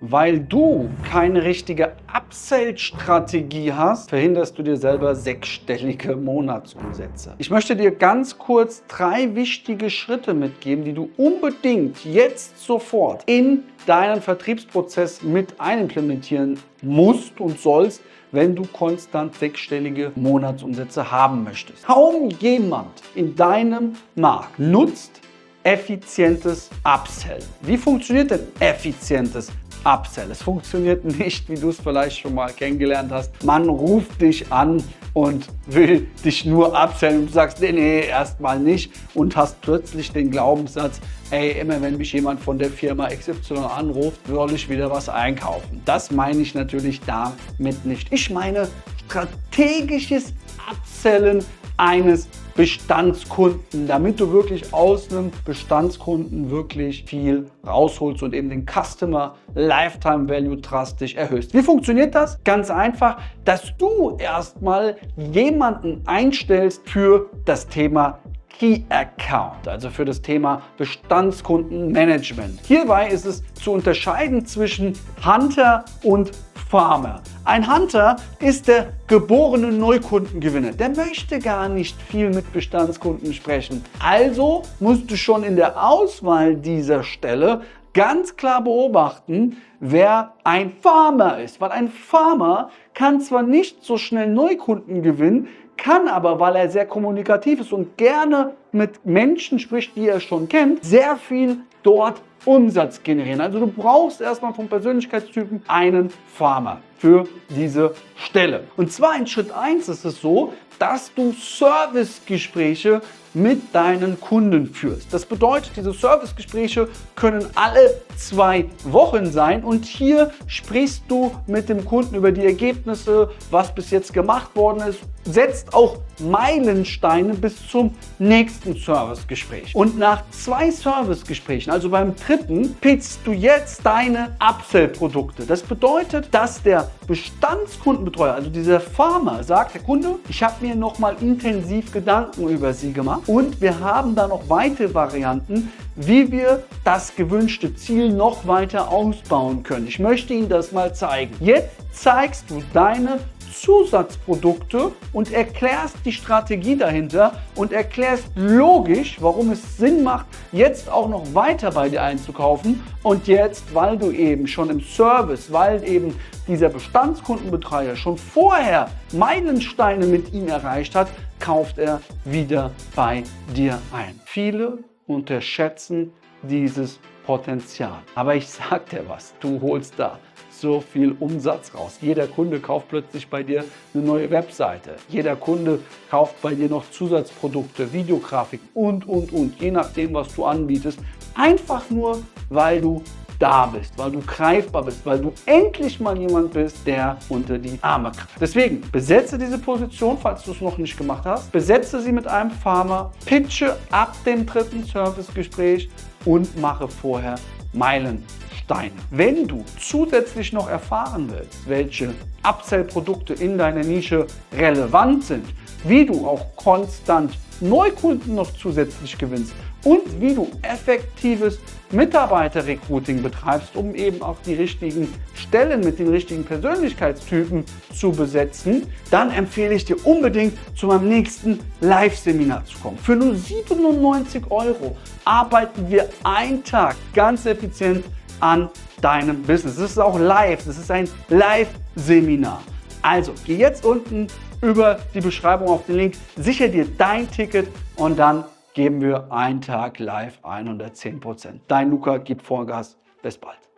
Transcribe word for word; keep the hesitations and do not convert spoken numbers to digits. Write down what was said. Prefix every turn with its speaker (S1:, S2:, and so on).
S1: weil du keine richtige Upsell-Strategie hast, verhinderst du dir selber sechsstellige Monatsumsätze. Ich möchte dir ganz kurz drei wichtige Schritte mitgeben, die du unbedingt jetzt sofort in deinen Vertriebsprozess mit einimplementieren musst und sollst, wenn du konstant sechsstellige Monatsumsätze haben möchtest. Kaum jemand in deinem Markt nutzt effizientes Upsell. Wie funktioniert denn effizientes Upsell? Es funktioniert nicht, wie du es vielleicht schon mal kennengelernt hast. Man ruft dich an und will dich nur upsellen und du sagst, nee, nee, erstmal nicht und hast plötzlich den Glaubenssatz, ey, immer wenn mich jemand von der Firma X Y anruft, soll ich wieder was einkaufen. Das meine ich natürlich damit nicht. Ich meine strategisches Upsellen eines Bestandskunden, damit du wirklich aus einem Bestandskunden wirklich viel rausholst und eben den Customer Lifetime Value drastisch erhöhst. Wie funktioniert das? Ganz einfach, dass du erstmal jemanden einstellst für das Thema Key Account, also für das Thema Bestandskundenmanagement. Hierbei ist es zu unterscheiden zwischen Hunter und Farmer. Ein Hunter ist der geborene Neukundengewinner. Der möchte gar nicht viel mit Bestandskunden sprechen. Also musst du schon in der Auswahl dieser Stelle ganz klar beobachten, wer ein Farmer ist. Weil ein Farmer kann zwar nicht so schnell Neukunden gewinnen, kann aber, weil er sehr kommunikativ ist und gerne mit Menschen spricht, die er schon kennt, sehr viel dort Umsatz generieren. Also du brauchst erstmal vom Persönlichkeitstypen einen Farmer für diese Stelle. Und zwar in Schritt eins ist es so, dass du Servicegespräche mit deinen Kunden führst. Das bedeutet, diese Servicegespräche können alle zwei Wochen sein und hier sprichst du mit dem Kunden über die Ergebnisse, was bis jetzt gemacht worden ist, setzt auch Meilensteine bis zum nächsten Servicegespräch. Und nach zwei Servicegesprächen, also beim dritten, pitchst du jetzt deine Upsell-Produkte. Das bedeutet, dass der Bestandskundenbetreuer, also dieser Farmer, sagt, der Kunde, ich habe mir nochmal intensiv Gedanken über Sie gemacht und wir haben da noch weitere Varianten, wie wir das gewünschte Ziel noch weiter ausbauen können. Ich möchte Ihnen das mal zeigen. Jetzt zeigst du deine Zusatzprodukte und erklärst die Strategie dahinter und erklärst logisch, warum es Sinn macht, jetzt auch noch weiter bei dir einzukaufen. Und jetzt, weil du eben schon im Service, weil eben dieser Bestandskundenbetreuer schon vorher Meilensteine mit ihm erreicht hat, kauft er wieder bei dir ein. Viele unterschätzen dieses Potenzial. Aber ich sag dir was, du holst da so viel Umsatz raus. Jeder Kunde kauft plötzlich bei dir eine neue Webseite. Jeder Kunde kauft bei dir noch Zusatzprodukte, Videografiken und, und, und. Je nachdem, was du anbietest. Einfach nur, weil du da bist, weil du greifbar bist, weil du endlich mal jemand bist, der unter die Arme greift. Deswegen besetze diese Position, falls du es noch nicht gemacht hast. Besetze sie mit einem Farmer, pitche ab dem dritten Servicegespräch und mache vorher Meilensteine. Wenn du zusätzlich noch erfahren willst, welche Upsell-Produkte in deiner Nische relevant sind, wie du auch konstant Neukunden noch zusätzlich gewinnst und wie du effektives Mitarbeiterrecruiting betreibst, um eben auch die richtigen Stellen mit den richtigen Persönlichkeitstypen zu besetzen, dann empfehle ich dir unbedingt zu meinem nächsten Live-Seminar zu kommen. Für nur siebenundneunzig Euro arbeiten wir einen Tag ganz effizient an deinem Business. Das ist auch live, das ist ein Live-Seminar. Also geh jetzt unten über die Beschreibung auf den Link, sicher dir dein Ticket und dann geben wir einen Tag live hundertzehn Prozent. Dein Luca gibt Vollgas. Bis bald.